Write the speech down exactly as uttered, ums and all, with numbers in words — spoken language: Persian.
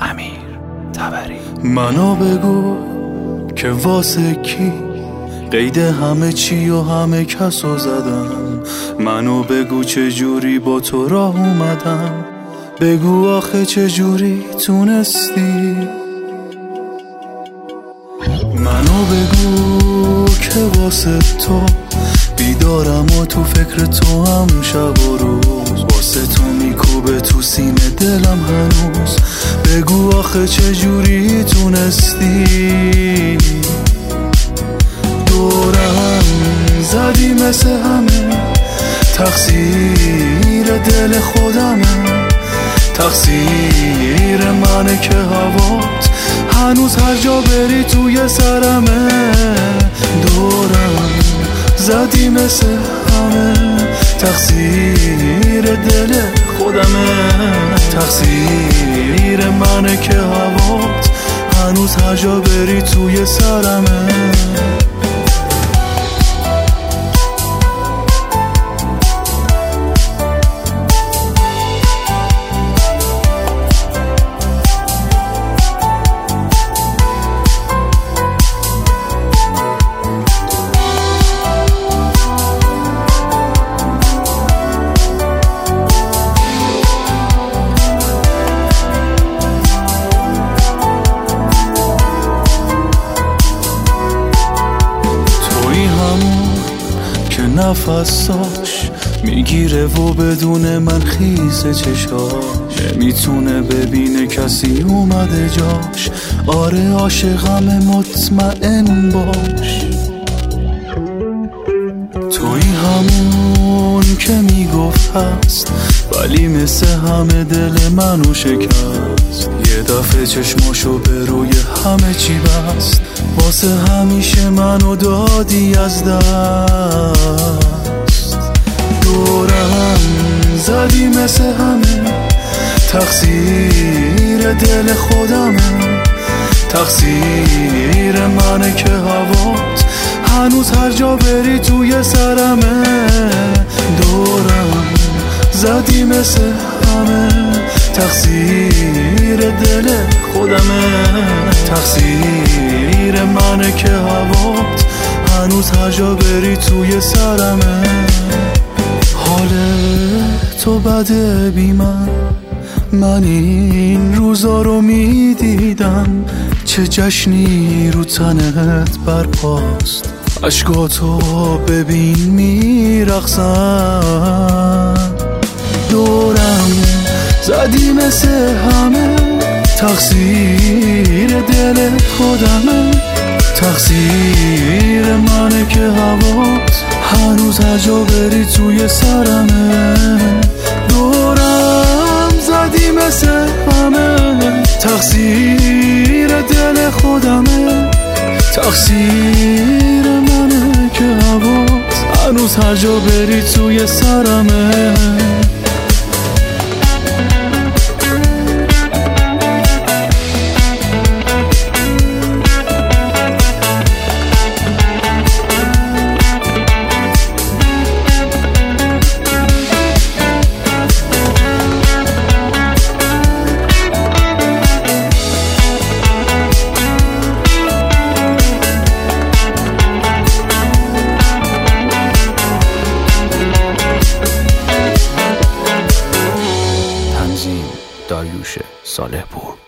امیر طبری. منو بگو که واسه کی قید همه چی و همه کسو زدم. منو بگو چه جوری با تو راه اومدم. بگو آخه چه جوری تونستی. منو بگو که واسه تو بیدارم و تو فکر تو هم شب و روز. واسه تو میکوبه تو سینه دلم هنوز. بگو آخه چه جوری تونستی. دورم زدی مثل همه، تقصیر دل خودمه. تقصیر منه که هوات هنوز هر جا بری توی سرمه. دورم زدی مثل همه، تقصیر دل خودمه. تقصیر منه که هوات هنوز هر جا بری توی سرمه. نفساش میگیره و بدون من خیس چشاش. نمیتونه ببینه کسی اومده جاش. آره عاشقم مطمئن باش. توی همون که میگفت هست ولی مثل همه دل منو شکست. یه دفعه چشماشو به روی همه چی بست. واسه همیشه منو دادی از دست. دورم زدی مثل همه، تقصیر دل خودمه. تقصیر منه که هوات هنوز هر جا بری توی سرمه. دورم زدی مثل همه، تقصیر دل خودمه. تقصیر منه که هوات هنوز هر جا بری توی سرمه. حال تو بده بی من، من این روزا رو میدیدم. چه جشنی رو تنت برپاست. عشقاتو ببین میرقصن. دورم زدی مثل همه، تقصیر دل خودمه. تقصیر منه که هوات هنوز هر جا بری توی سرمه. دورم زدی مثل همه، تقصیر دل خودمه. تقصیر منه که هوات هنوز هر جا بری توی سرمه. داریوش صالح پور.